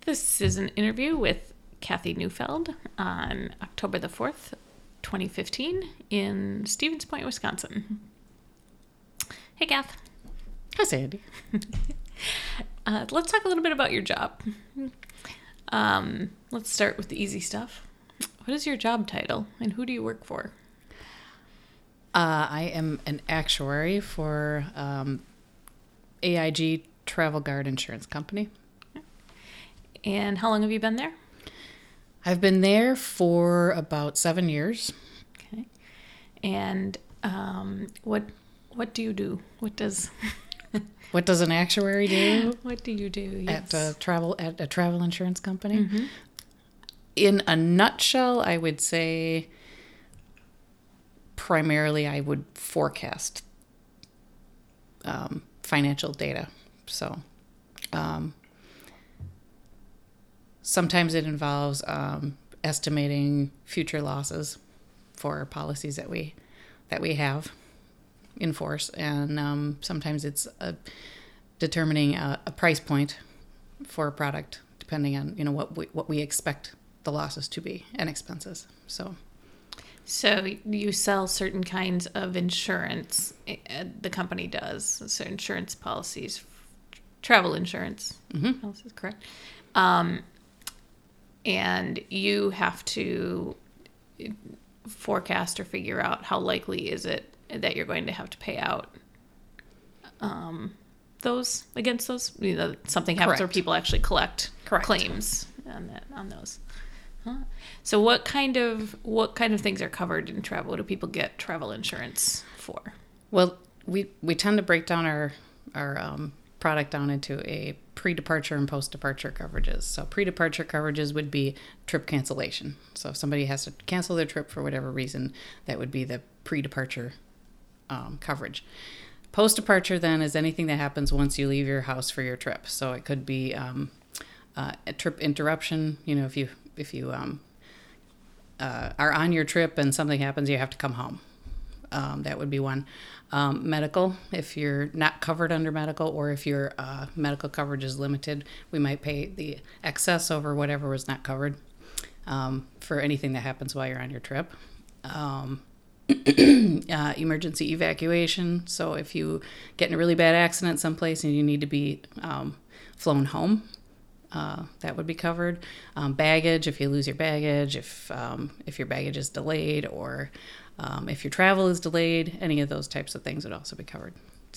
This is an interview with Kathy Neufeld on October the 4th, 2015 in Stevens Point, Wisconsin. Hey, Kath. Hi, Sandy. Let's talk a little bit about your job. Let's start with the easy stuff. What is your job title and who do you work for? I am an actuary for AIG Travel Guard Insurance Company. And how long have you been there? I've been there for about 7 years. Okay. And what do you do? What does an actuary do? What do you do? Yes. At a travel insurance company? Mm-hmm. In a nutshell, I would say primarily I would forecast financial data. So sometimes it involves estimating future losses for policies that we have in force, and sometimes it's determining a price point for a product depending on what we expect the losses to be and expenses. So you sell certain kinds of insurance. The company does so insurance policies, travel insurance policies, correct? And you have to forecast or figure out how likely is it that you're going to have to pay out those against those. Something happens where people actually collect claims on those. Huh. So what kind of things are covered in travel? What do people get travel insurance for? Well, we tend to break down our product down into a pre-departure and post-departure coverages. So pre-departure coverages would be trip cancellation. So if somebody has to cancel their trip for whatever reason, that would be the pre-departure coverage. Post-departure then is anything that happens once you leave your house for your trip. So it could be a trip interruption. If you are on your trip and something happens, you have to come home. That would be one. Medical, if you're not covered under medical, or if your medical coverage is limited, we might pay the excess over whatever was not covered for anything that happens while you're on your trip. Emergency evacuation. So if you get in a really bad accident someplace and you need to be flown home, that would be covered. Baggage, if you lose your baggage, if your baggage is delayed, or if your travel is delayed, any of those types of things would also be covered.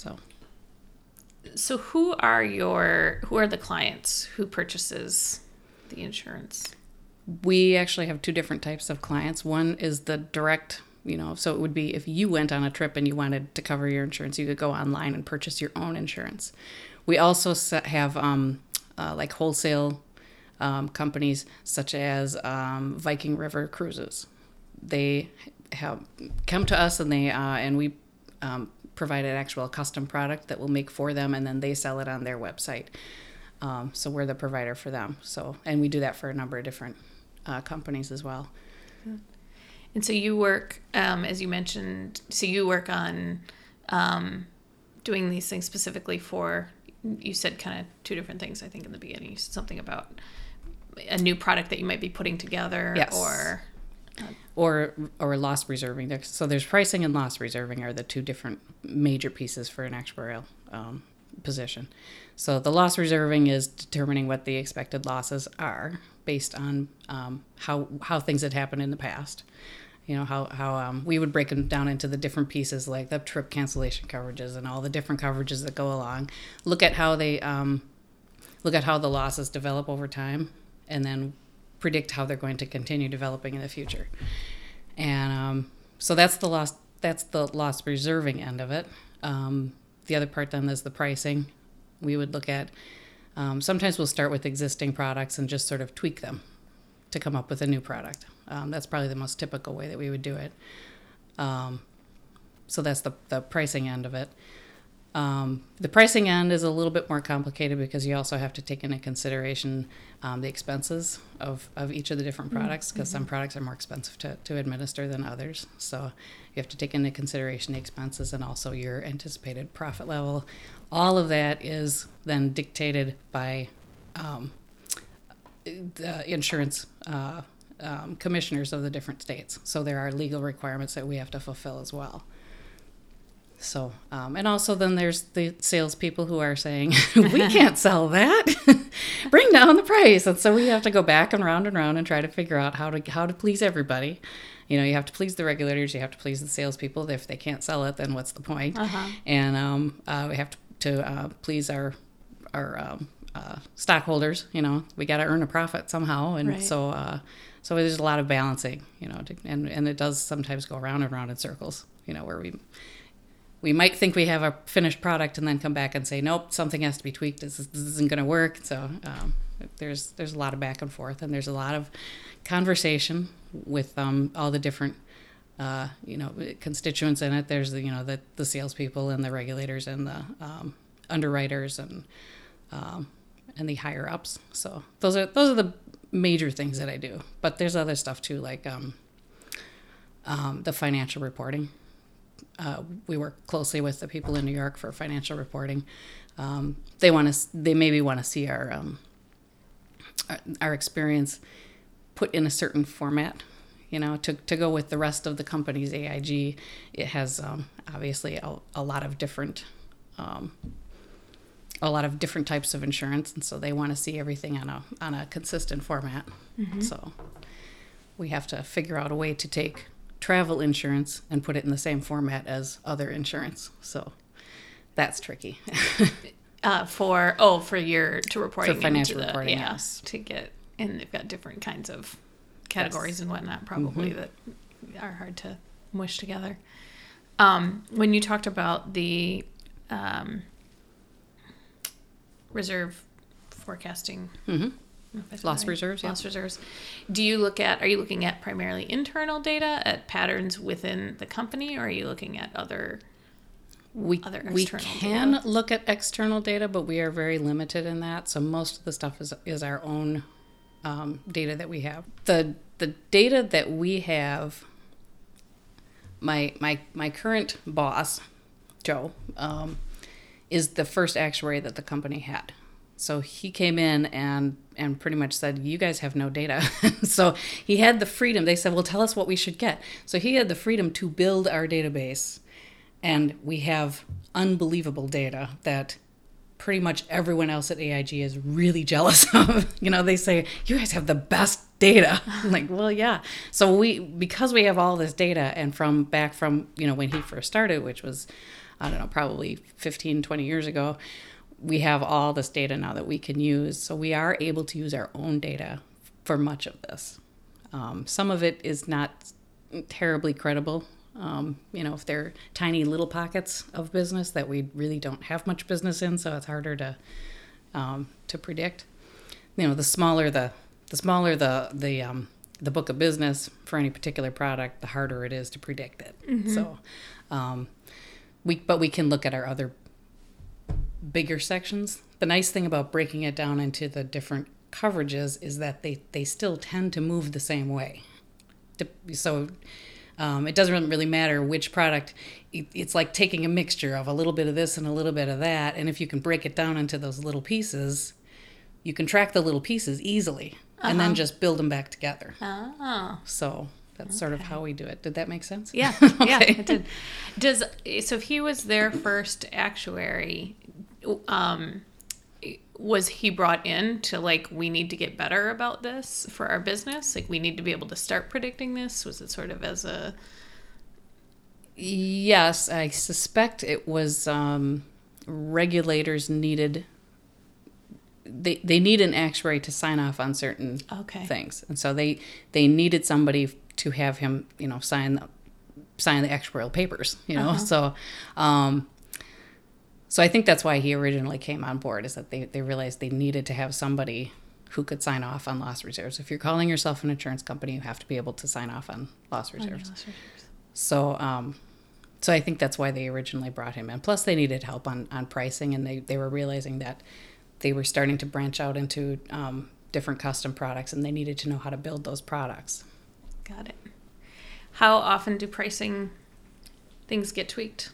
So who are the clients who purchases the insurance? We actually have two different types of clients. One is the direct, so it would be if you went on a trip and you wanted to cover your insurance, you could go online and purchase your own insurance. We also have like wholesale companies such as Viking River Cruises. They have come to us and we provide an actual custom product that we'll make for them, and then they sell it on their website. So we're the provider for them. And we do that for a number of different companies as well. And so you work, as you mentioned, you work on doing these things specifically for, you said kind of two different things, I think, in the beginning. You said something about a new product that you might be putting together. Yes. Or loss reserving. So there's pricing and loss reserving are the two different major pieces for an actuarial position. So the loss reserving is determining what the expected losses are based on how things had happened in the past. How we would break them down into the different pieces, like the trip cancellation coverages and all the different coverages that go along. Look at how the losses develop over time, and then predict how they're going to continue developing in the future. And so that's the loss reserving end of it. The other part then is the pricing. We would look at, sometimes we'll start with existing products and just sort of tweak them to come up with a new product. That's probably the most typical way that we would do it. So that's the pricing end of it. The pricing end is a little bit more complicated because you also have to take into consideration the expenses of each of the different products, because some products are more expensive to administer than others. So you have to take into consideration the expenses and also your anticipated profit level. All of that is then dictated by the insurance commissioners of the different states. So there are legal requirements that we have to fulfill as well. So, and also then there's the salespeople who are saying, we can't sell that. Bring down the price. And so we have to go back and round and try to figure out how to please everybody. You know, you have to please the regulators. You have to please the salespeople. If they can't sell it, then what's the point? And we have to please our stockholders. You know, we got to earn a profit somehow. And so there's a lot of balancing, you know, and it does sometimes go round and round in circles, you know, where we might think we have a finished product and then come back and say, nope, something has to be tweaked. This isn't going to work. So there's a lot of back and forth, and there's a lot of conversation with all the different constituents in it. There's the salespeople and the regulators and the underwriters and the higher ups. So those are the major things that I do. But there's other stuff too, like the financial reporting. We work closely with the people in New York for financial reporting. They maybe want to see our experience put in a certain format, you know, to go with the rest of the company's AIG. It has obviously a lot of different types of insurance, and so they want to see everything on a consistent format. So we have to figure out a way to take travel insurance and put it in the same format as other insurance. So that's tricky. For reporting, for financial reporting, yes. To get, and they've got different kinds of categories and whatnot probably that are hard to mush together. When you talked about the reserve forecasting, loss reserves, loss reserves, are you looking at primarily internal data, at patterns within the company, or are you looking at other external we can data? Look at external data, but we are very limited in that. So most of the stuff is our own data that we have. The data that we have, my current boss, Joe, is the first actuary that the company had. So he came in and pretty much said, you guys have no data. So he had the freedom. They said, well, tell us what we should get. So he had the freedom to build our database. And we have unbelievable data that pretty much everyone else at AIG is really jealous of. You know, they say, you guys have the best data. I'm like, well, yeah. So because we have all this data, and back from, you know, when he first started, which was, I don't know, probably 15, 20 years ago, we have all this data now that we can use. So we are able to use our own data for much of this. Some of it is not terribly credible. You know, if they're tiny little pockets of business that we really don't have much business in, so it's harder to predict. You know, the smaller the book of business for any particular product, the harder it is to predict it. So, we can look at our other bigger sections. The nice thing about breaking it down into the different coverages is that they still tend to move the same way. So it doesn't really matter which product. It's like taking a mixture of a little bit of this and a little bit of that. And if you can break it down into those little pieces, you can track the little pieces easily and then just build them back together. Oh. So that's sort of how we do it. Did that make sense? Yeah. Okay. Yeah, it did. So if he was their first actuary, was he brought in to, like, we need to get better about this for our business? Like, we need to be able to start predicting this? Was it sort of as a... Yes, I suspect it was regulators needed... They need an actuary to sign off on certain things. And so they needed somebody to have him, you know, sign the actuarial papers, you know. So I think that's why he originally came on board, is that they realized they needed to have somebody who could sign off on loss reserves. If you're calling yourself an insurance company, you have to be able to sign off on loss reserves. So I think that's why they originally brought him in. Plus, they needed help on pricing, and they were realizing that they were starting to branch out into different custom products, and they needed to know how to build those products. Got it. How often do pricing things get tweaked?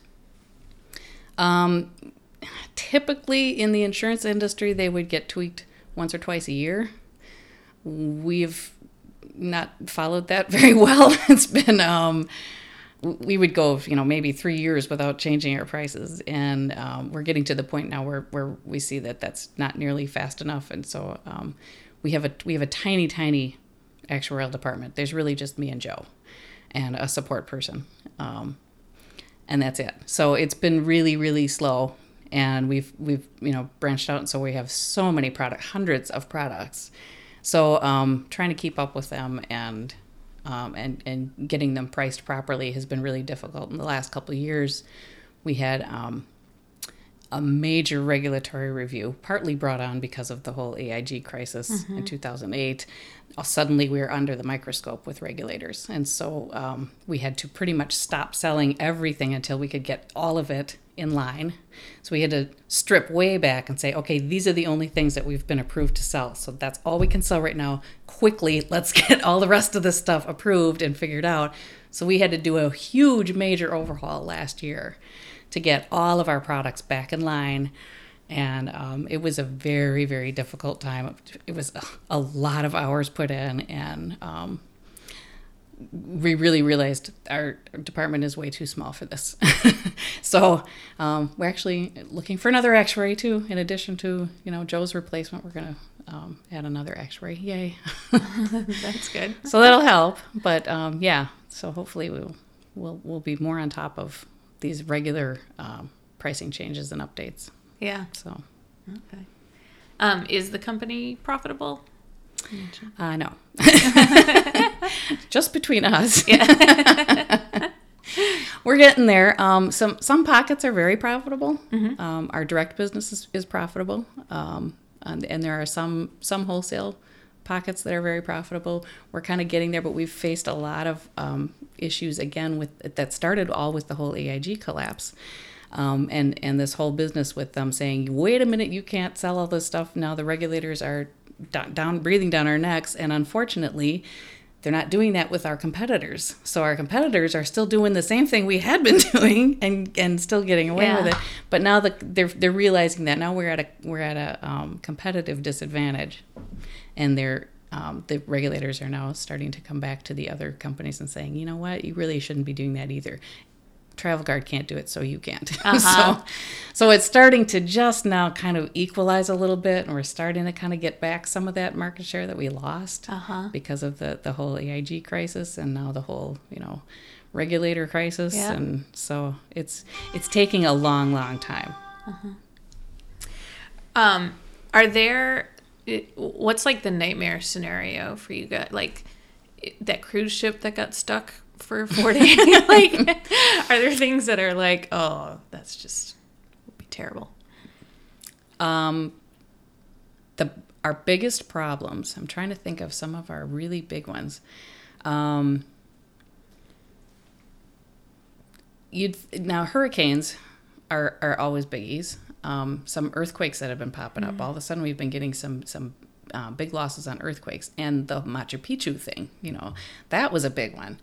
Typically in the insurance industry, they would get tweaked once or twice a year. we've not followed that very well. It's been we would go, maybe 3 years without changing our prices, and we're getting to the point now where we see that that's not nearly fast enough, and so we have a tiny actuarial department. There's really just me and Joe, and a support person, and that's it. So it's been really, really slow, and we've branched out, and so we have so many hundreds of products. So trying to keep up with them and getting them priced properly has been really difficult. In the last couple of years, we had a major regulatory review, partly brought on because of the whole AIG crisis in 2008. Suddenly, we were under the microscope with regulators. And so we had to pretty much stop selling everything until we could get all of it in line. So we had to strip way back and say, okay, these are the only things that we've been approved to sell. So that's all we can sell right now. Quickly, let's get all the rest of this stuff approved and figured out. So we had to do a huge major overhaul last year to get all of our products back in line. And it was a very, very difficult time. It was a lot of hours put in, and we really realized our department is way too small for this. So we're actually looking for another actuary too. In addition to Joe's replacement, we're going to add another actuary. Yay! That's good. So that'll help. But yeah, so hopefully we'll be more on top of these regular pricing changes and updates. Yeah. So okay. Is the company profitable? No. Just between us. Yeah. We're getting there. Some pockets are very profitable. Our direct business is profitable. And there are some wholesale pockets that are very profitable. We're kind of getting there, but we've faced a lot of issues again that started all with the whole AIG collapse. And this whole business with them saying, wait a minute, you can't sell all this stuff. Now the regulators are breathing down our necks. And unfortunately, they're not doing that with our competitors. So our competitors are still doing the same thing we had been doing and still getting away with it. But now they're realizing that now we're at a competitive disadvantage. And the regulators are now starting to come back to the other companies and saying, you know what, you really shouldn't be doing that either. Travel Guard can't do it, so you can't. So it's starting to just now kind of equalize a little bit, and we're starting to kind of get back some of that market share that we lost because of the whole AIG crisis and now the whole regulator crisis. Yeah. And so it's taking a long time. Are there? What's like the nightmare scenario for you guys? Like that cruise ship that got stuck for 4 days? Like, are there things that are like, oh, that's just would be terrible? Our biggest problems, I'm trying to think of some of our really big ones. Now hurricanes are always biggies. Some earthquakes that have been popping up. All of a sudden we've been getting some big losses on earthquakes, and the Machu Picchu thing, that was a big one.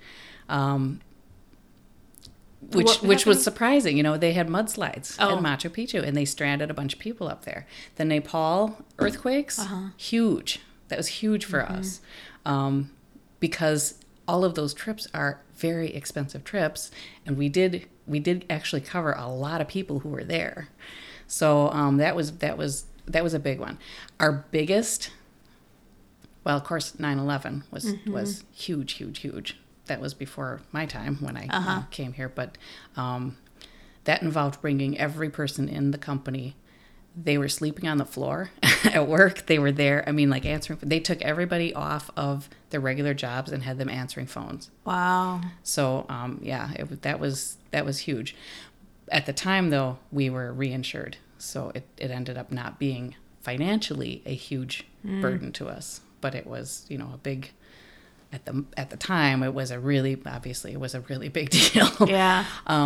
Which was surprising. They had mudslides in Machu Picchu, and they stranded a bunch of people up there. The Nepal earthquakes, huge. That was huge for us, because all of those trips are very expensive trips, and we did actually cover a lot of people who were there. So that was a big one. Our biggest, well, of course, 9/11 was huge. That was before my time when I came here, but that involved bringing every person in the company. They were sleeping on the floor at work. They were there. I mean, like answering. They took everybody off of their regular jobs and had them answering phones. Wow. So that was huge. At the time, though, we were reinsured, so it ended up not being financially a huge burden to us. But it was, a big. At the time, it was a really big deal. Yeah.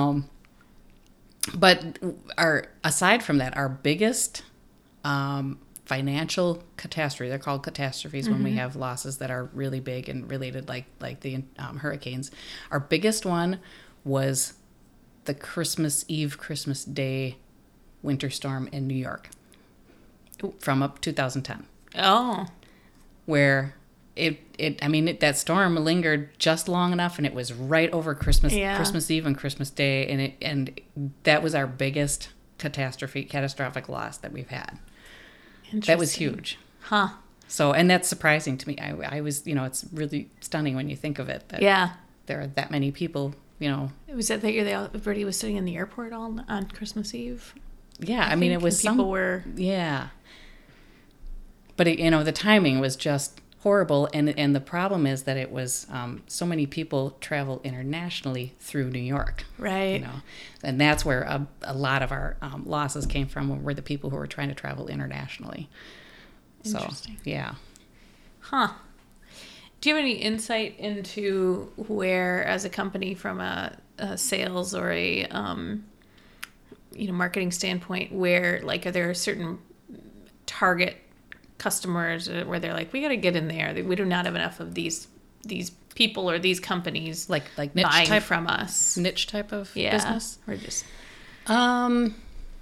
But aside from that, our biggest financial catastrophe, they're called catastrophes when we have losses that are really big and related, like the hurricanes. Our biggest one was the Christmas Day winter storm in New York from 2010. Oh. Where that storm lingered just long enough, and it was right over Christmas Eve and Christmas Day, and that was our biggest catastrophic loss that we've had. That was huge. Huh. So, and that's surprising to me. I was, it's really stunning when you think of it. That there are that many people, Was that year everybody was sitting in the airport all on Christmas Eve? Yeah, I mean, it was people were. Yeah. But, the timing was just horrible. And the problem is that it was so many people travel internationally through New York. Right. And that's where a lot of our losses came from, were the people who were trying to travel internationally. Interesting. So, yeah. Huh. Do you have any insight into where, as a company, from a sales or a marketing standpoint, where are there certain target customers where they're like, we got to get in there, we do not have enough of these people or these companies like niche buying type from us, niche type of business, or just I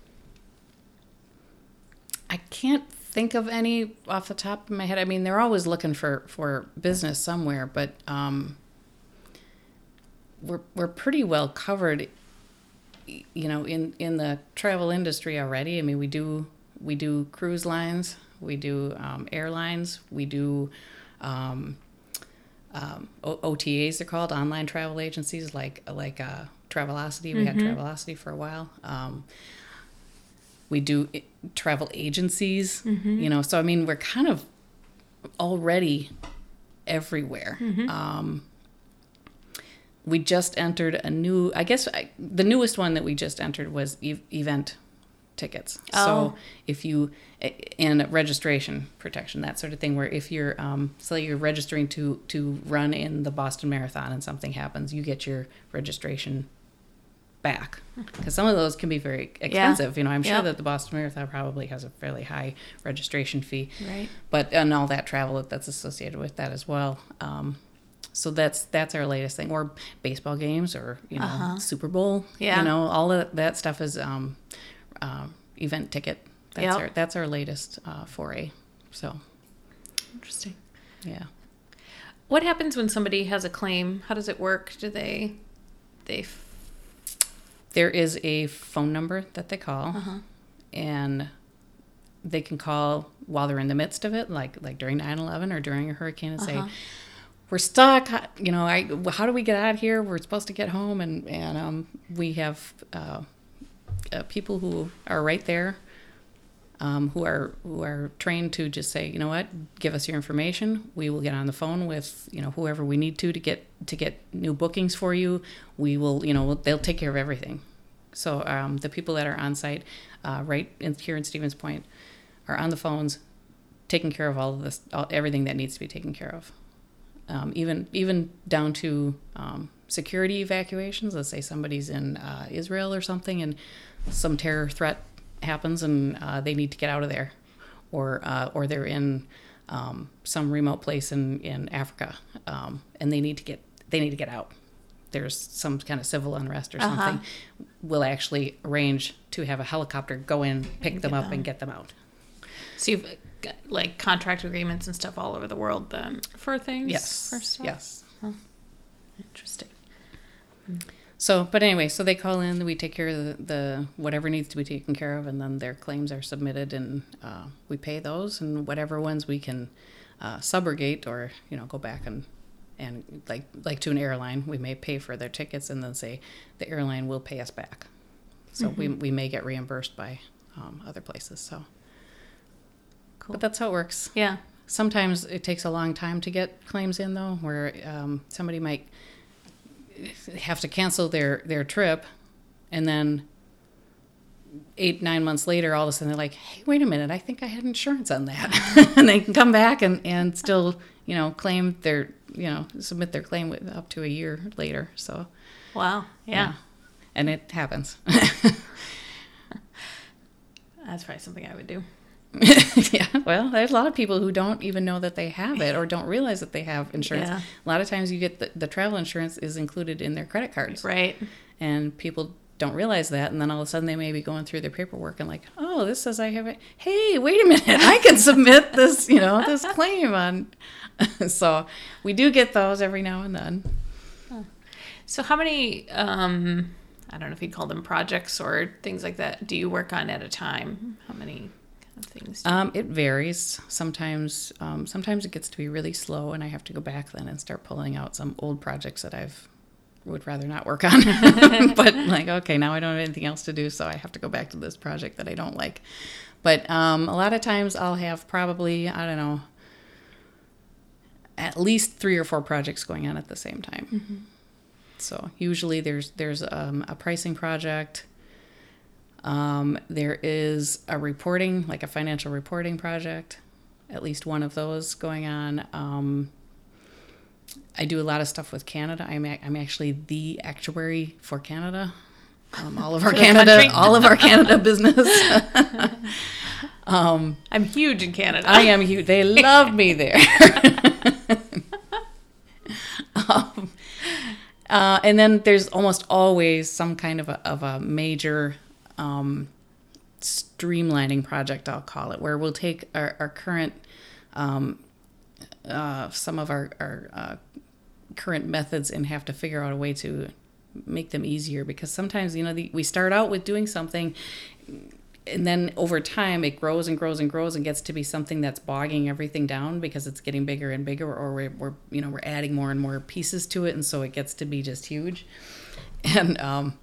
can't think of any off the top of my head. I mean, they're always looking for business somewhere, but we're pretty well covered, in the travel industry already. I mean, we do cruise lines, we do airlines, we do OTAs, they're called, online travel agencies, like Travelocity. We had Travelocity for a while. We do travel agencies, so I mean, we're kind of already everywhere. We just entered a new, the newest one that we just entered was event tickets. Oh. So and registration protection, that sort of thing, where if you're, say you're registering to run in the Boston Marathon and something happens, you get your registration back, because some of those can be very expensive. I'm sure that the Boston Marathon probably has a fairly high registration fee, right? But and all that travel that's associated with that as well. So that's our latest thing, or baseball games, or Super Bowl. All of that stuff is event ticket. That's our latest foray. So interesting. Yeah. What happens when somebody has a claim? How does it work? Do they There is a phone number that they call, and they can call while they're in the midst of it, like during 9/11 or during a hurricane, and say, "We're stuck. How do we get out of here? We're supposed to get home." And we have people who are right there, who are trained to just say, give us your information. We will get on the phone with whoever we need to get new bookings for you. We will they'll take care of everything. So the people that are on site here in Stevens Point are on the phones, taking care of all of this, everything that needs to be taken care of. Even down to security evacuations. Let's say somebody's in Israel or something, and some terror threat happens, and they need to get out of there, or they're in some remote place in Africa, and they need to get out. There's some kind of civil unrest or something. We'll actually arrange to have a helicopter go in, pick them up, and get them out. So you've got contract agreements and stuff all over the world then for things? Yes. For stuff? Yes. Oh, interesting. So, but anyway, so they call in, we take care of the whatever needs to be taken care of, and then their claims are submitted, and we pay those, and whatever ones we can subrogate or go back and like to an airline, we may pay for their tickets and then say the airline will pay us back. So we may get reimbursed by other places. So, cool. But that's how it works. Yeah. Sometimes it takes a long time to get claims in, though, where somebody might have to cancel their trip, and then 8-9 months later, all of a sudden they're like, hey, wait a minute, I think I had insurance on that. And they can come back and still, claim submit their claim up to a year later. So, wow. Yeah. And it happens. That's probably something I would do. Yeah, well, there's a lot of people who don't even know that they have it or don't realize that they have insurance. A lot of times you get the travel insurance is included in their credit cards. Right. And people don't realize that, and then all of a sudden they may be going through their paperwork and like, oh, this says I have it. Hey, wait a minute, I can submit this, this claim on. So we do get those every now and then. So how many, I don't know if you'd call them projects or things like that, do you work on at a time? How many kind of things? It varies. Sometimes it gets to be really slow, and I have to go back then and start pulling out some old projects that would rather not work on. But like, okay, now I don't have anything else to do, so I have to go back to this project that I don't like. But a lot of times I'll have probably, I don't know, at least 3 or 4 projects going on at the same time. Mm-hmm. So usually there's a pricing project. There is a reporting, like a financial reporting project, at least one of those going on. I do a lot of stuff with Canada. I'm actually the actuary for Canada. All of our Canada business. I'm huge in Canada. I am huge. They love me there. And then there's almost always some kind of a major streamlining project, I'll call it, where we'll take our current, some of our current methods and have to figure out a way to make them easier, because sometimes, we start out with doing something, and then over time it grows and grows and grows and gets to be something that's bogging everything down because it's getting bigger and bigger, or we're adding more and more pieces to it, and so it gets to be just huge. And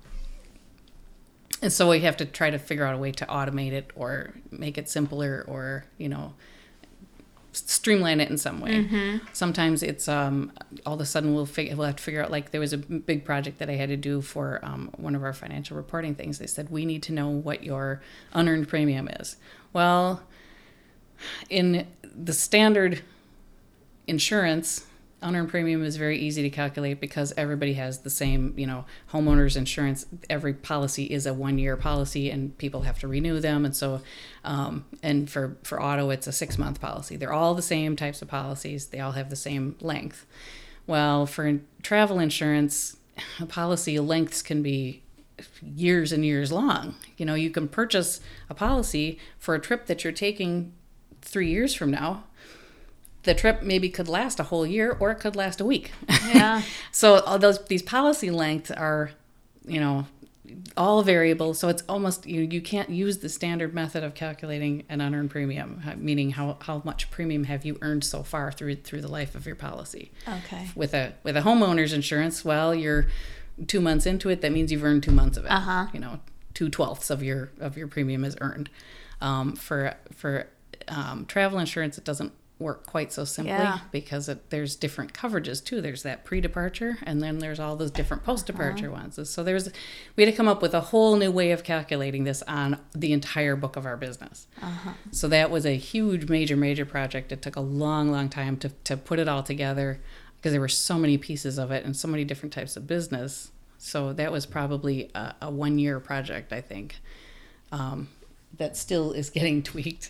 so we have to try to figure out a way to automate it or make it simpler, or streamline it in some way. Mm-hmm. Sometimes it's all of a sudden we'll have to figure out, like there was a big project that I had to do for one of our financial reporting things. They said, we need to know what your unearned premium is. Well, in the standard insurance, unearned premium is very easy to calculate because everybody has the same, homeowners insurance. Every policy is a 1-year policy and people have to renew them. And so, and for auto, it's a 6-month policy. They're all the same types of policies. They all have the same length. Well, for travel insurance, policy lengths can be years and years long. You can purchase a policy for a trip that you're taking 3 years from now. The trip maybe could last a whole year, or it could last a week. Yeah. So all these policy lengths are, all variable. So it's almost, you can't use the standard method of calculating an unearned premium, meaning how much premium have you earned so far through the life of your policy. Okay. With a homeowner's insurance, well, you're 2 months into it. That means you've earned 2 months of it. 2/12 of your premium is earned. For travel insurance, it doesn't work quite so simply, because there's different coverages too. There's that pre-departure, and then there's all those different post-departure ones. So we had to come up with a whole new way of calculating this on the entire book of our business. So that was a huge, major project. It took a long time to put it all together, because there were so many pieces of it and so many different types of business. So that was probably a 1-year project, I think, that still is getting tweaked.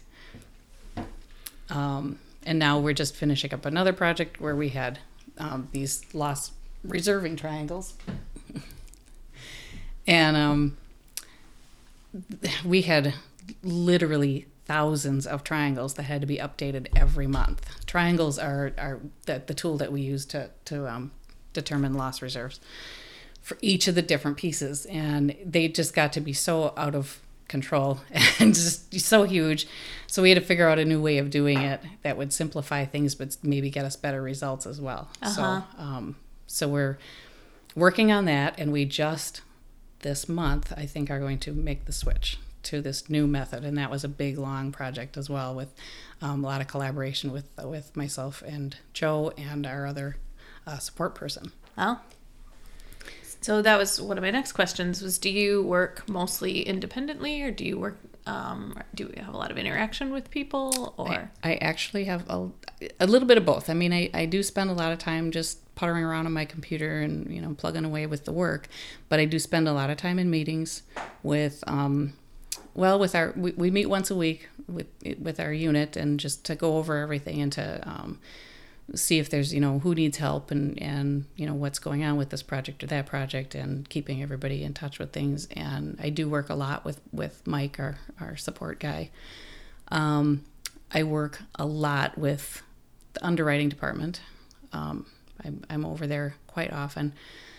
And now we're just finishing up another project where we had these loss reserving triangles. And we had literally thousands of triangles that had to be updated every month. Triangles are the tool that we use to determine loss reserves for each of the different pieces. And they just got to be so out of control and just so huge. So we had to figure out a new way of doing it that would simplify things, but maybe get us better results as well. So we're working on that, and we just this month, I think, are going to make the switch to this new method. And that was a big, long project as well, with a lot of collaboration with myself and Joe and our other support person. Oh. So that was one of my next questions was, do you work mostly independently, or do you work, do you have a lot of interaction with people, or? I actually have a little bit of both. I mean, I do spend a lot of time just puttering around on my computer and, plugging away with the work, but I do spend a lot of time in meetings with, we meet once a week with our unit, and just to go over everything and to see if there's, who needs help and what's going on with this project or that project, and keeping everybody in touch with things. And I do work a lot with Mike, our support guy. I work a lot with the underwriting department. I'm over there quite often.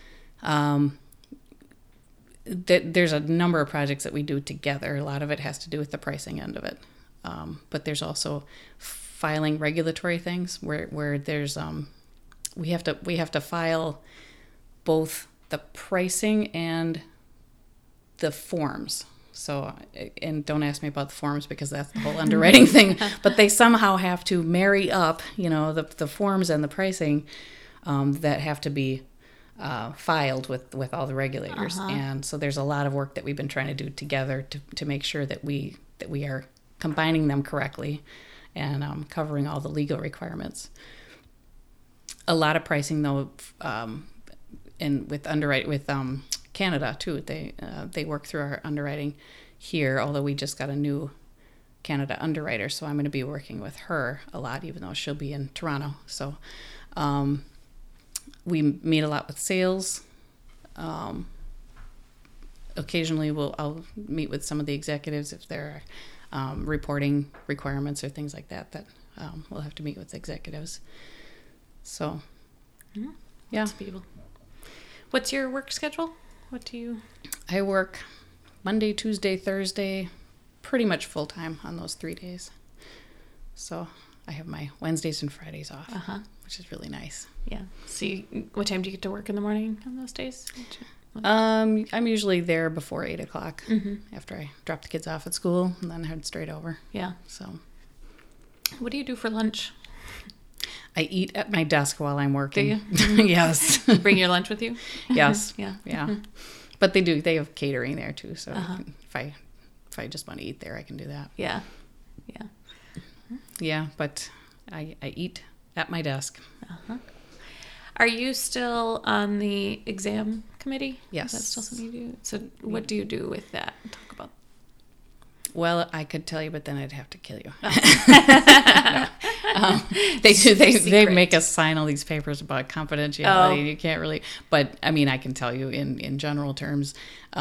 There's a number of projects that we do together. A lot of it has to do with the pricing end of it. But there's also filing regulatory things where there's we have to file both the pricing and the forms. So, and don't ask me about the forms because that's the whole underwriting thing, but they somehow have to marry up, the forms and the pricing that have to be filed with all the regulators. And so there's a lot of work that we've been trying to do together to make sure that we are combining them correctly and covering all the legal requirements. A lot of pricing though, and with Canada too, they work through our underwriting here, although we just got a new Canada underwriter, so I'm going to be working with her a lot, even though she'll be in Toronto. So we meet a lot with sales. Occasionally I'll meet with some of the executives if there are reporting requirements or things like that we'll have to meet with executives. So yeah. People. What's your work schedule? What do you... I work Monday, Tuesday, Thursday, pretty much full time on those 3 days. So I have my Wednesdays and Fridays off, which is really nice. Yeah. So what time do you get to work in the morning on those days? I'm usually there before 8 o'clock after I drop the kids off at school and then head straight over. Yeah. So what do you do for lunch? I eat at my desk while I'm working. Do you? Yes. Bring your lunch with you? Yes. Yeah. Yeah. But they have catering there too. So if I just want to eat there, I can do that. Yeah. Yeah. Yeah. But I eat at my desk. Are you still on the exam committee? Yes. Is that still something you do? So what do you do with that? Talk about. Well, I could tell you, but then I'd have to kill you. Oh. They make us sign all these papers about confidentiality. And you can't really, but I mean, I can tell you in general terms.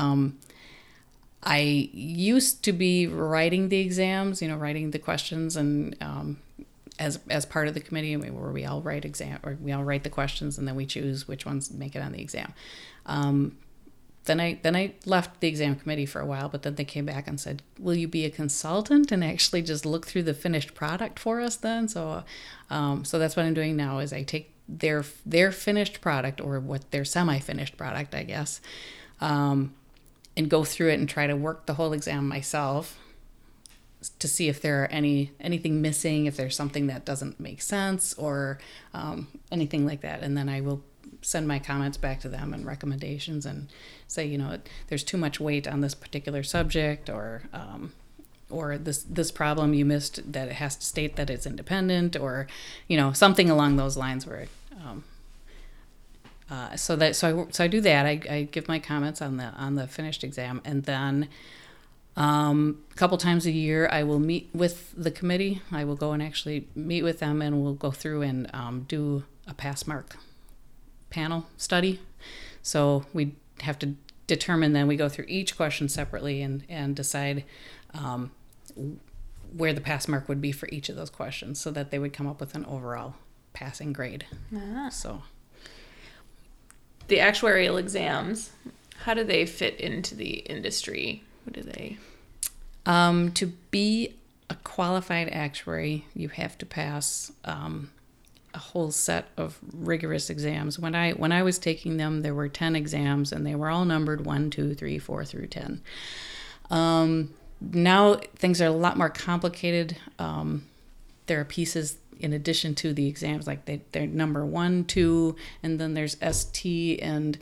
I used to be writing the exams, writing the questions, and as part of the committee, where we all write the questions, and then we choose which ones make it on the exam. Then I left the exam committee for a while, but then they came back and said, "Will you be a consultant and actually just look through the finished product for us then?" So that's what I'm doing now. Is I take their finished product, or what their semi-finished product, I guess, and go through it and try to work the whole exam myself to see if there are anything missing, if there's something that doesn't make sense, or anything like that, and then I will send my comments back to them and recommendations and say, there's too much weight on this particular subject, or this problem you missed, that it has to state that it's independent, or something along those lines where so I do that. I give my comments on the finished exam, and then a couple times a year I will meet with the committee. I will go and actually meet with them, and we'll go through and do a pass mark panel study. So we have to determine, then we go through each question separately and decide where the pass mark would be for each of those questions, so that they would come up with an overall passing grade. So the actuarial exams, how do they fit into the industry? What do they... To be a qualified actuary, you have to pass a whole set of rigorous exams. When I was taking them, there were 10 exams, and they were all numbered 1, 2, 3, 4 through 10. Now things are a lot more complicated. There are pieces in addition to the exams, like they're number 1, 2, and then there's ST and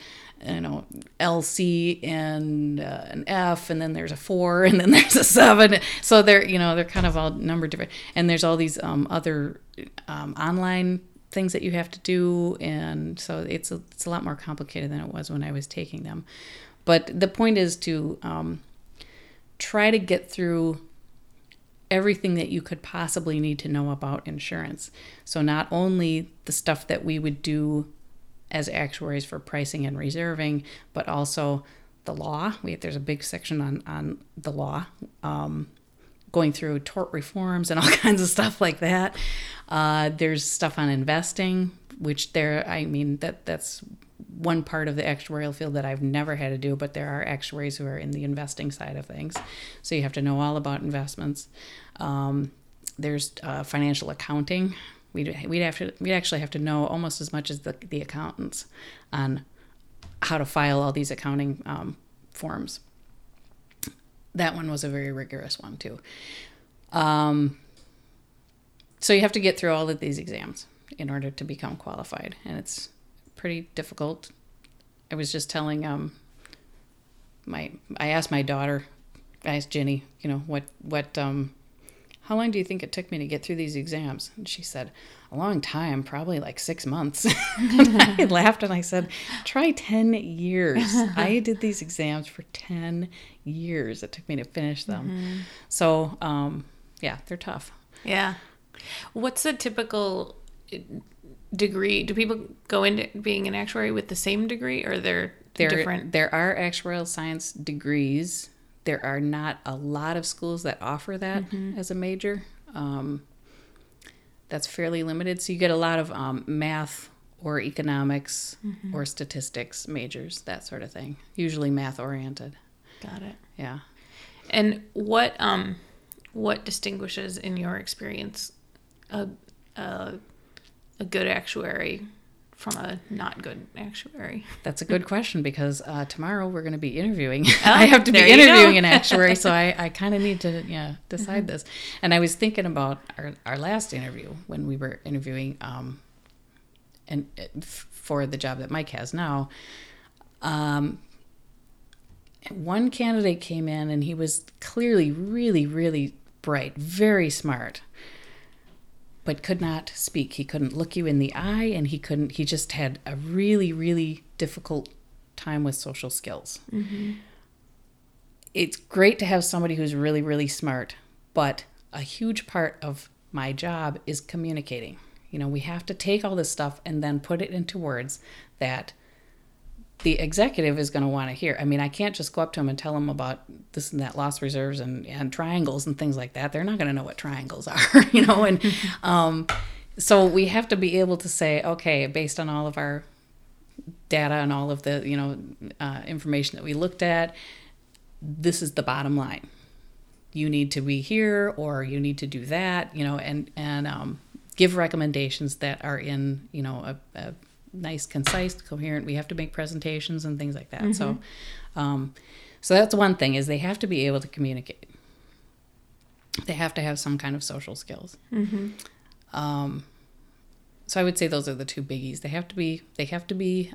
LC and an F, and then there's a 4, and then there's a 7. So they're kind of all numbered different. And there's all these other online things that you have to do, and so it's a lot more complicated than it was when I was taking them. But the point is to try to get through everything that you could possibly need to know about insurance. So not only the stuff that we would do as actuaries for pricing and reserving, but also the law. There's a big section on the law, going through tort reforms and all kinds of stuff like that. There's stuff on investing, which that's one part of the actuarial field that I've never had to do, but there are actuaries who are in the investing side of things. So you have to know all about investments. There's financial accounting. We'd actually have to know almost as much as the accountants on how to file all these accounting forms. That one was a very rigorous one too. So you have to get through all of these exams in order to become qualified, and it's pretty difficult. I was just telling I asked my daughter, I asked Jenny, how long do you think it took me to get through these exams? And she said, a long time, probably like 6 months. And I laughed and I said, try 10 years. I did these exams for 10 years. It took me to finish them. Mm-hmm. So, they're tough. Yeah. What's a typical degree? Do people go into being an actuary with the same degree, or they're different? There are actuarial science degrees. There are not a lot of schools that offer that as a major. That's fairly limited. So you get a lot of math or economics or statistics majors, that sort of thing. Usually math oriented. Got it. Yeah. And what distinguishes, in your experience, a good actuary from a not good actuary? That's a good question, because tomorrow we're going to be interviewing. I have to be interviewing an actuary, so I kind of need to decide this. And I was thinking about our last interview when we were interviewing and for the job that Mike has now. One candidate came in and he was clearly really, really bright, very smart, but could not speak. He couldn't look you in the eye, and he just had a really, really difficult time with social skills. Mm-hmm. It's great to have somebody who's really, really smart, but a huge part of my job is communicating. We have to take all this stuff and then put it into words that the executive is going to want to hear. I mean, I can't just go up to them and tell them about this and that loss reserves and triangles and things like that. They're not going to know what triangles are, and so we have to be able to say, okay, based on all of our data and all of the, information that we looked at, this is the bottom line. You need to be here, or you need to do that, and give recommendations that are in, a nice, concise, coherent. We have to make presentations and things like that. Mm-hmm. So that's one thing, is they have to be able to communicate. They have to have some kind of social skills. Mm-hmm. So I would say those are the two biggies. They have to be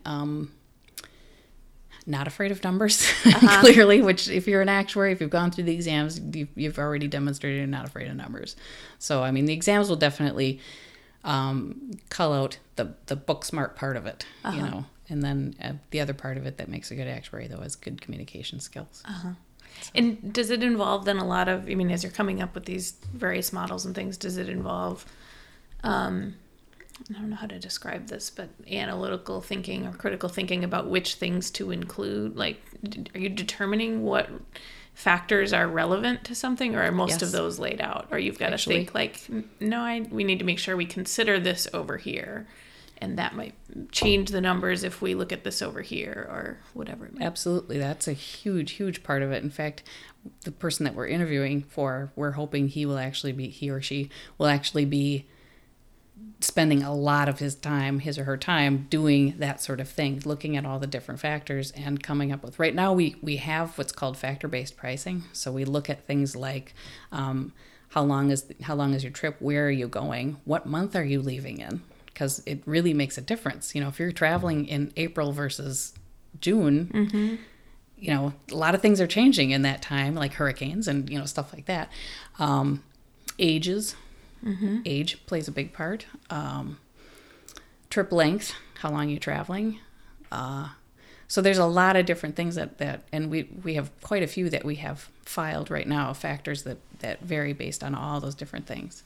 not afraid of numbers, clearly, which if you're an actuary, if you've gone through the exams, you've already demonstrated you're not afraid of numbers. So, I mean, the exams will definitely cull out the book smart part of it, and then the other part of it that makes a good actuary, though, is good communication skills. So. And does it involve then a lot of, as you're coming up with these various models and things, does it involve, I don't know how to describe this, but analytical thinking or critical thinking about which things to include? Like, are you determining what factors are relevant to something, or are most of those laid out? Or you've got to think like, no, we need to make sure we consider this over here, and that might change the numbers if we look at this over here, or whatever it might be. Absolutely. That's a huge, huge part of it. In fact, the person that we're interviewing for, we're hoping he or she will actually be spending a lot of his or her time doing that sort of thing, looking at all the different factors and coming up with. Right now we have what's called factor-based pricing. So we look at things like how long is your trip, where are you going, what month are you leaving in, because it really makes a difference. If you're traveling in April versus June, a lot of things are changing in that time, like hurricanes and stuff like that. Ages. Mm-hmm. Age plays a big part. Trip length, how long you're traveling. So there's a lot of different things that and we have quite a few that we have filed right now, factors that vary based on all those different things.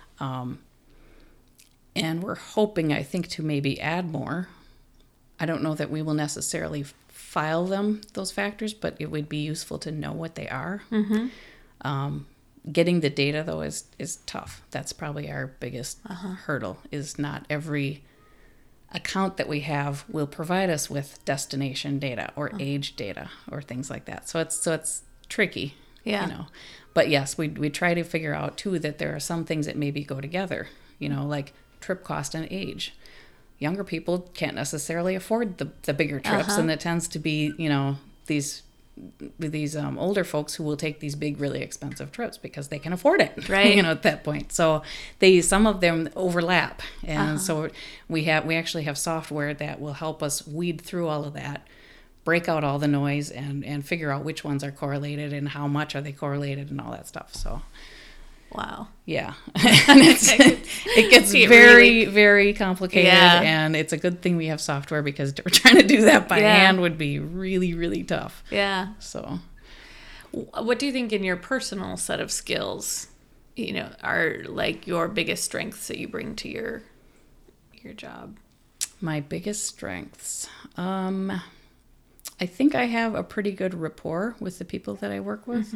And we're hoping, I think, to maybe add more. I don't know that we will necessarily file those factors, but it would be useful to know what they are. Getting the data, though, is tough. That's probably our biggest hurdle, is not every account that we have will provide us with destination data or age data or things like that. So it's tricky, But yes, we try to figure out, too, that there are some things that maybe go together, like trip cost and age. Younger people can't necessarily afford the bigger trips, and it tends to be, these older folks who will take these big, really expensive trips because they can afford it, right? At that point. So some of them overlap, and so we actually have software that will help us weed through all of that, break out all the noise, and figure out which ones are correlated and how much are they correlated and all that stuff. So. Wow. Yeah. It gets very, very complicated, and it's a good thing we have software, because trying to do that by hand would be really, really tough. Yeah. So what do you think in your personal set of skills, are like your biggest strengths that you bring to your job? My biggest strengths. I think I have a pretty good rapport with the people that I work with.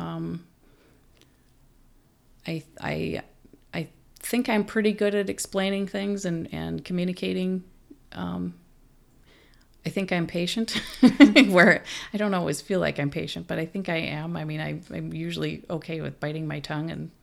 I think I'm pretty good at explaining things and communicating. I think I'm patient, where I don't always feel like I'm patient, but I think I am. I mean, I'm usually okay with biting my tongue, and,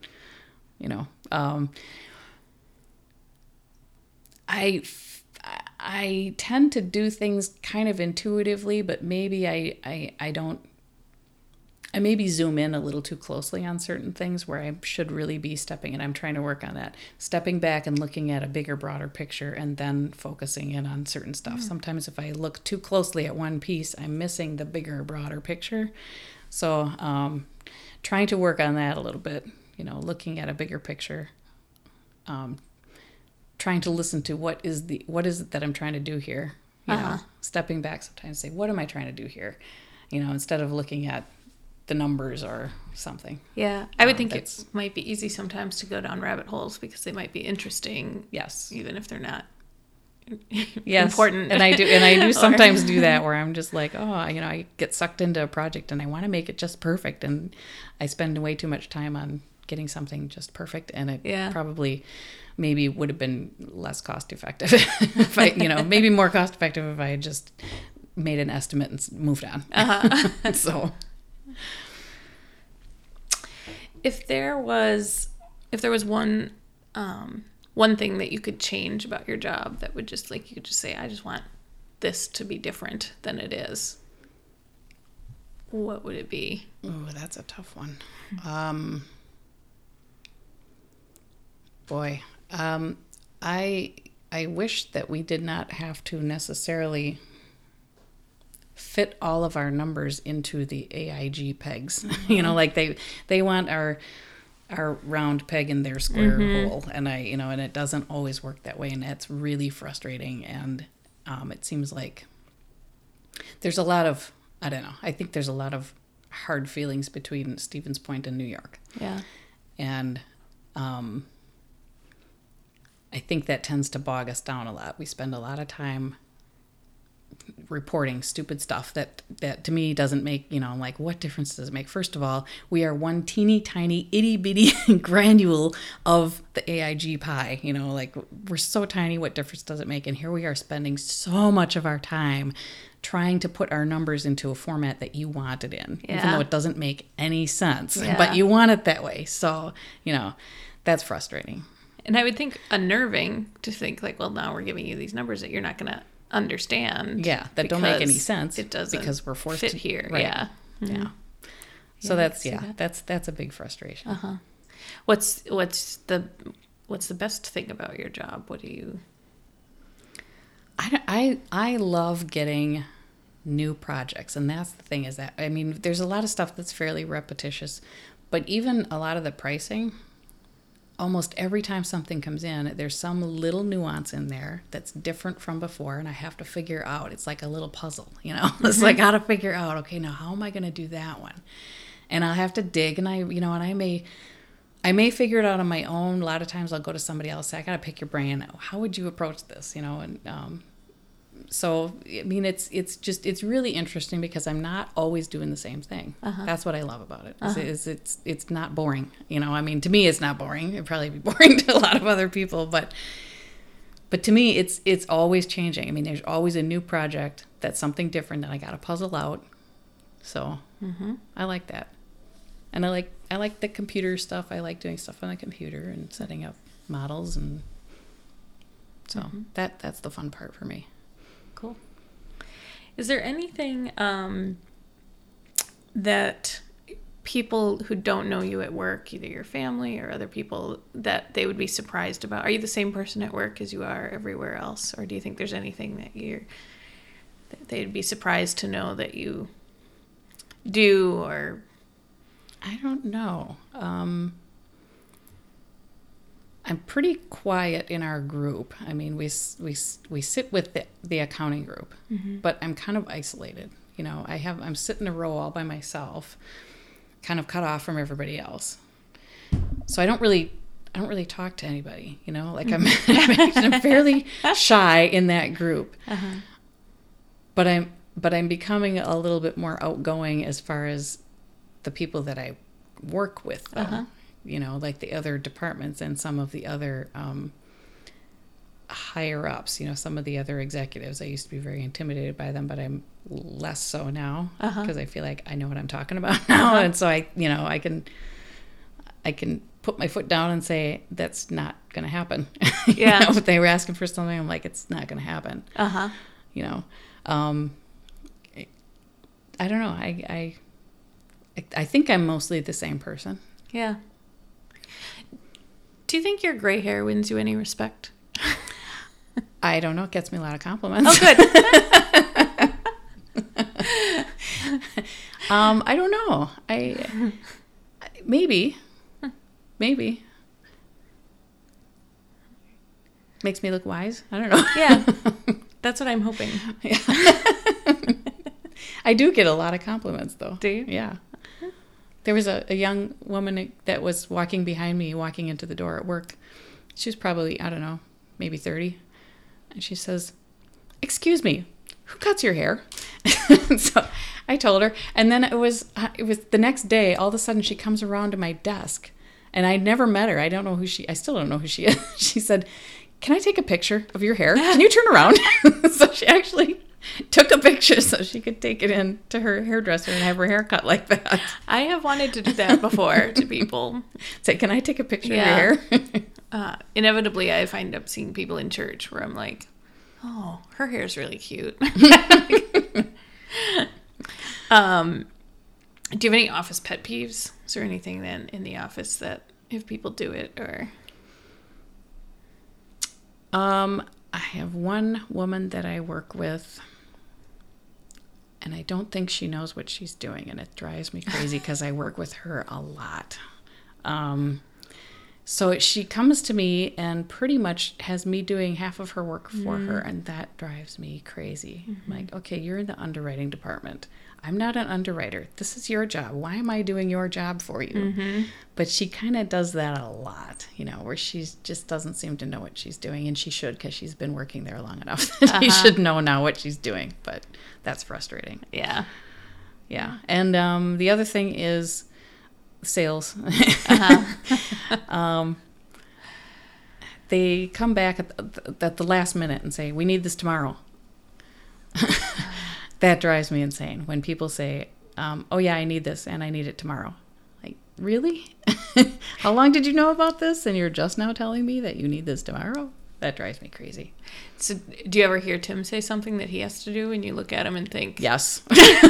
I tend to do things kind of intuitively, but maybe I don't. I maybe zoom in a little too closely on certain things where I should really be stepping, and I'm trying to work on that. Stepping back and looking at a bigger, broader picture, and then focusing in on certain stuff. Sometimes if I look too closely at one piece, I'm missing the bigger, broader picture. So trying to work on that a little bit, looking at a bigger picture, trying to listen to what is it that I'm trying to do here. Stepping back sometimes, say, what am I trying to do here? Instead of looking at the numbers or something. Yeah. I would think it might be easy sometimes to go down rabbit holes because they might be interesting. Yes. Even if they're not yes. important. And I do sometimes do that, where I'm just like, I get sucked into a project and I want to make it just perfect. And I spend way too much time on getting something just perfect. And it probably maybe would have been less cost effective if maybe more cost effective if I had just made an estimate and moved on. So. If there was one thing that you could change about your job that would just, like, you could just say, I just want this to be different than it is, what would it be? Oh, that's a tough one. I wish that we did not have to necessarily fit all of our numbers into the AIG pegs. Like they want our round peg in their square hole, and and it doesn't always work that way, and that's really frustrating. And it seems like there's a lot of, I think there's a lot of hard feelings between Stevens Point and New York. Yeah. And I think that tends to bog us down a lot. We spend a lot of time reporting stupid stuff that to me doesn't make, like, what difference does it make? First of all, we are one teeny tiny itty bitty granule of the AIG pie, like, we're so tiny, what difference does it make? And here we are spending so much of our time trying to put our numbers into a format that you want it in, even though it doesn't make any sense, but you want it that way. So, that's frustrating. And I would think unnerving to think, like, well, now we're giving you these numbers that you're not going to understand. Yeah, that don't make any sense. It doesn't, because we're forced fit to here. Right. Yeah. Mm-hmm. Yeah. So that's a big frustration. What's the best thing about your job? What do you? I love getting new projects, and that's the thing, is that, there's a lot of stuff that's fairly repetitious, but even a lot of the pricing, almost every time something comes in, there's some little nuance in there that's different from before, and I have to figure out. It's like a little puzzle, you know. Mm-hmm. It's like I got to figure out, okay, now how am I going to do that one? And I'll have to dig, and I may figure it out on my own. A lot of times I'll go to somebody else, say, I got to pick your brain. How would you approach this, you know? And so, I mean, it's really interesting because I'm not always doing the same thing. Uh-huh. That's what I love about it. It's not boring. You know, I mean, to me, it's not boring. It'd probably be boring to a lot of other people, but to me, it's always changing. I mean, there's always a new project that's something different that I got to puzzle out. So I like that, and I like the computer stuff. I like doing stuff on the computer and setting up models, and so that's the fun part for me. Cool. Is there anything that people who don't know you at work, either your family or other people, that they would be surprised about? Are you the same person at work as you are everywhere else? Or do you think there's anything that they'd be surprised to know that you do? Or I don't know. I'm pretty quiet in our group. I mean, we sit with the accounting group, but I'm kind of isolated. You know, I'm sitting in a row all by myself, kind of cut off from everybody else. So I don't really talk to anybody. You know, like I'm fairly shy in that group. But I'm becoming a little bit more outgoing as far as the people that I work with, though. You know, like the other departments and some of the other higher ups, you know, some of the other executives. I used to be very intimidated by them, but I'm less so now because I feel like I know what I'm talking about now. And so I can put my foot down and say, that's not going to happen. Yeah. You know, if they were asking for something, I'm like, it's not going to happen. You know, I don't know. I think I'm mostly the same person. Yeah. Do you think your gray hair wins you any respect? I don't know. It gets me a lot of compliments. Oh, good. I don't know. Maybe. Makes me look wise. I don't know. Yeah. That's what I'm hoping. Yeah. I do get a lot of compliments, though. Do you? Yeah. There was a young woman that was walking behind me, walking into the door at work. She was probably, I don't know, maybe 30. And she says, "Excuse me, who cuts your hair?" So I told her. And then it was the next day, all of a sudden she comes around to my desk. And I never met her. I still don't know who she is. She said, "Can I take a picture of your hair? Can you turn around?" So she actually took a picture so she could take it in to her hairdresser and have her hair cut like that. I have wanted to do that before to people. Say, "Can I take a picture of your hair?" Inevitably, I find up seeing people in church where I'm like, "Oh, her hair's really cute." Do you have any office pet peeves? Is there anything then in the office that if people do it or? I have one woman that I work with, and I don't think she knows what she's doing, and it drives me crazy because I work with her a lot. So she comes to me and pretty much has me doing half of her work for her, and that drives me crazy. I'm like, okay, you're in the underwriting department. I'm not an underwriter. This is your job. Why am I doing your job for you? But she kind of does that a lot, you know, where she just doesn't seem to know what she's doing, and she should because she's been working there long enough that she should know now what she's doing, but that's frustrating. Yeah. Yeah. And the other thing is sales. They come back at the last minute and say, "We need this tomorrow." That drives me insane when people say, "Oh yeah, I need this and I need it tomorrow." Like, really? How long did you know about this and you're just now telling me that you need this tomorrow? That drives me crazy. So do you ever hear Tim say something that he has to do and you look at him and think, yes.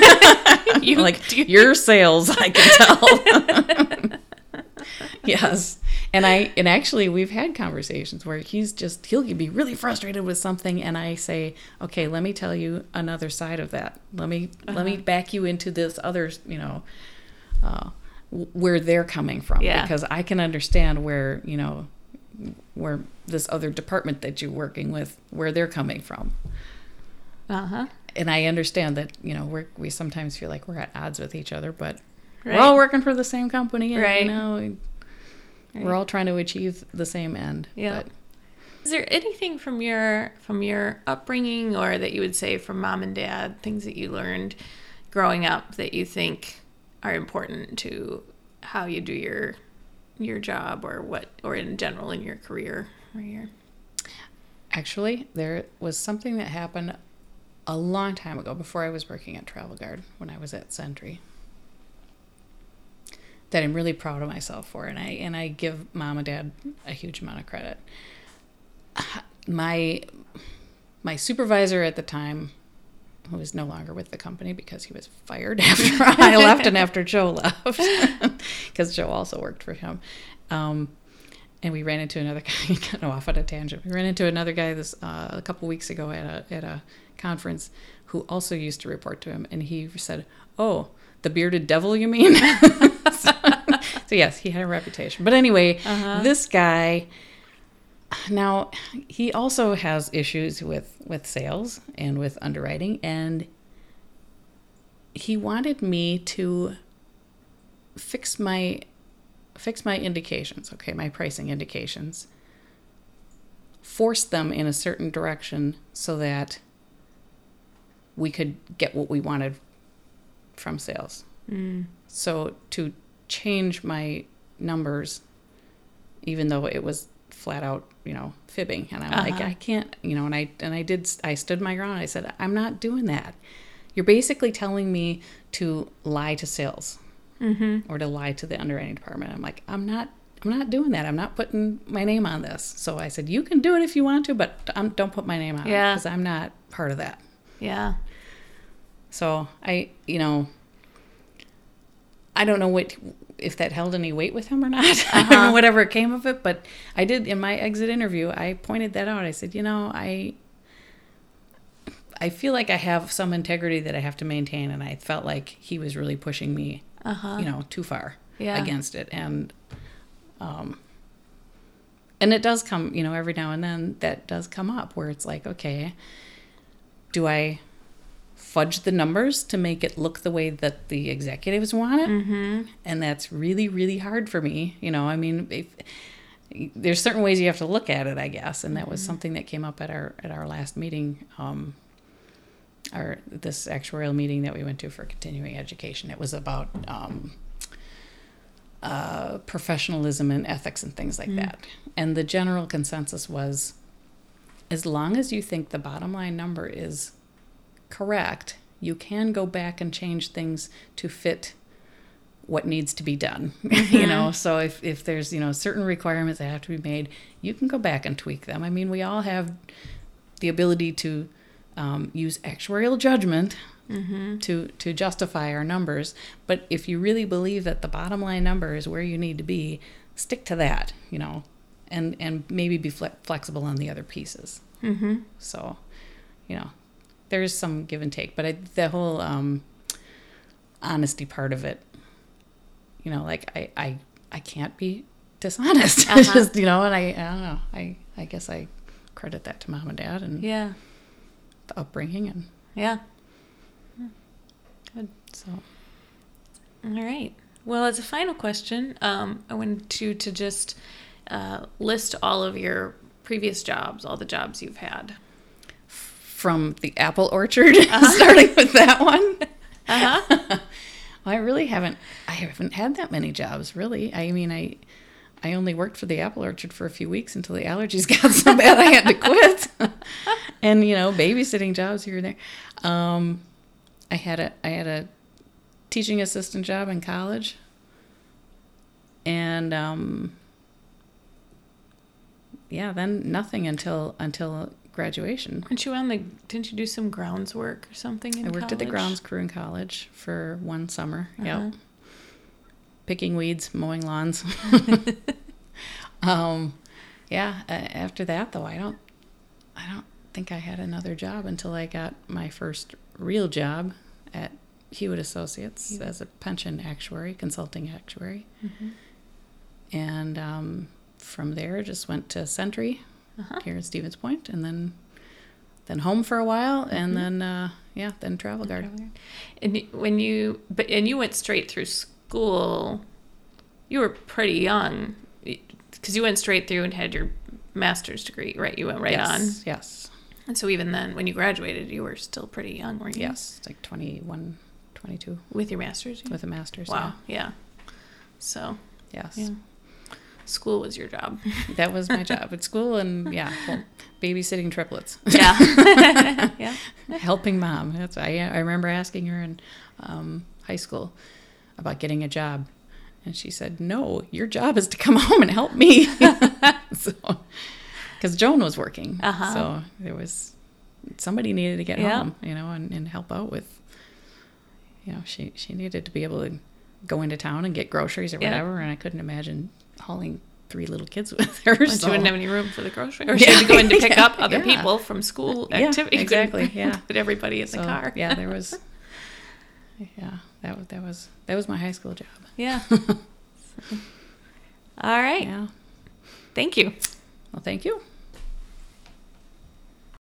Your sales, I can tell. Yes. And actually we've had conversations where he'll be really frustrated with something, and I say, "Okay, let me tell you another side of that. Let me back you into this other, you know, where they're coming from. Yeah. Because I can understand where, you know, where this other department that you're working with, where they're coming from. Uh-huh. And I understand that, you know, we sometimes feel like we're at odds with each other, but Right. we're all working for the same company. And, Right. you know, Right. we're all trying to achieve the same end. Yeah. But Is there anything from your upbringing, or that you would say from mom and dad, things that you learned growing up that you think are important to how you do your job, or in general in your career or your... actually, there was something that happened a long time ago before I was working at Travel Guard, when I was at Sentry, that I'm really proud of myself for, and I give mom and dad a huge amount of credit. My supervisor at the time, who is no longer with the company because he was fired after I left and after Joe left, because Joe also worked for him. And we ran into another guy, kind of off on a tangent. We ran into another guy a couple weeks ago at a conference who also used to report to him, and he said, "Oh, the bearded devil, you mean?" So yes, he had a reputation. But anyway, This guy, now he also has issues with sales and with underwriting, and he wanted me to fix my indications, okay, my pricing indications, force them in a certain direction so that we could get what we wanted from sales. So to change my numbers, even though it was flat out, you know, fibbing, and I'm like, I can't, you know, I stood my ground. I said, I'm not doing that. You're basically telling me to lie to sales. Or to lie to the underwriting department. I'm like, I'm not doing that. I'm not putting my name on this. So I said, you can do it if you want to, but don't put my name on it, because I'm not part of that. Yeah. So I don't know if that held any weight with him or not. I don't know whatever came of it, but I did, in my exit interview, I pointed that out. I said, you know, I feel like I have some integrity that I have to maintain, and I felt like he was really pushing me you know, too far against it. And it does come, you know, every now and then that does come up where it's like, okay, do I fudge the numbers to make it look the way that the executives want it? And that's really, really hard for me. You know, I mean, there's certain ways you have to look at it, I guess. And that was something that came up at our last meeting, this actuarial meeting that we went to for continuing education. It was about professionalism and ethics and things like that. And the general consensus was, as long as you think the bottom line number is correct, you can go back and change things to fit what needs to be done. You know, so if there's, you know, certain requirements that have to be made, you can go back and tweak them. I mean, we all have the ability to use actuarial judgment to justify our numbers. But if you really believe that the bottom line number is where you need to be, stick to that, you know, and maybe be flexible on the other pieces. So, you know, there's some give and take. But the whole honesty part of it, you know, like I can't be dishonest. It's just, you know, and I don't know. I guess I credit that to mom and dad and the upbringing and good. So, all right. Well, as a final question, I wanted you to just list all of your previous jobs, all the jobs you've had. From the apple orchard, starting with that one. Well, I haven't had that many jobs, really. I mean, I only worked for the apple orchard for a few weeks until the allergies got so bad I had to quit. And, you know, babysitting jobs here and there. I had a teaching assistant job in college. And, then nothing until graduation. Didn't you do some grounds work or something in college? I worked at the grounds crew in college for one summer. Yep. Picking weeds, mowing lawns. After that, though, I don't think I had another job until I got my first real job at Hewitt Associates as a pension actuary, consulting actuary. And from there, just went to Sentry here in Stevens Point, and then home for a while, and then Travel Guard. And you went straight through school. You were pretty young because you went straight through and had your master's degree, right? You went on. Yes. And so even then, when you graduated, you were still pretty young, weren't you? Yes, like 21, 22. With your master's? With a master's, wow, yeah. So, yes. Yeah. School was your job. That was my job at school, and babysitting triplets. Yeah. Yeah. Helping mom. That's I remember asking her in high school about getting a job, and she said, "No, your job is to come home and help me." Because Joan was working, so there was somebody needed to get home, and help out with. She needed to be able to go into town and get groceries or whatever, and I couldn't imagine hauling 3 little kids with her. She wouldn't have any room for the grocery, or she had to go in to pick up other people from school activity. Exactly. Yeah, put everybody in the car. Yeah, there was. Yeah, that was my high school job. Yeah. All right. Yeah. Thank you. Well, thank you.